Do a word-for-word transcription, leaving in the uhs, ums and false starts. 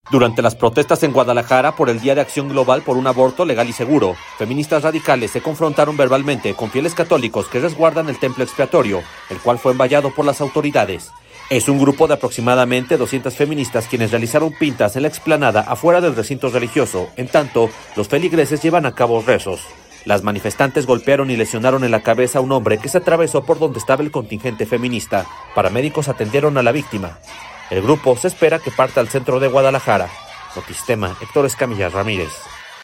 Durante las protestas en Guadalajara por el Día de Acción Global por un aborto legal y seguro, feministas radicales se confrontaron verbalmente con fieles católicos que resguardan el templo expiatorio, el cual fue envallado por las autoridades. Es un grupo de aproximadamente doscientas feministas quienes realizaron pintas en la explanada afuera del recinto religioso, en tanto los feligreses llevan a cabo rezos. Las manifestantes golpearon y lesionaron en la cabeza a un hombre que se atravesó por donde estaba el contingente feminista. Paramédicos atendieron a la víctima. El grupo se espera que parta al centro de Guadalajara. Notistema, Héctor Escamilla Ramírez.